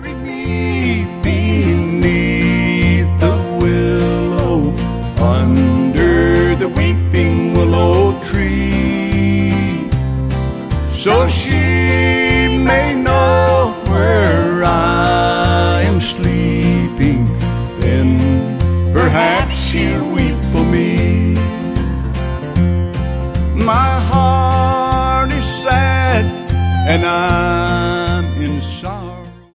bury me beneath the willow, under the weeping willow tree, so she may know where I am sleeping. Then perhaps she'll weep for me. My heart is sad, and I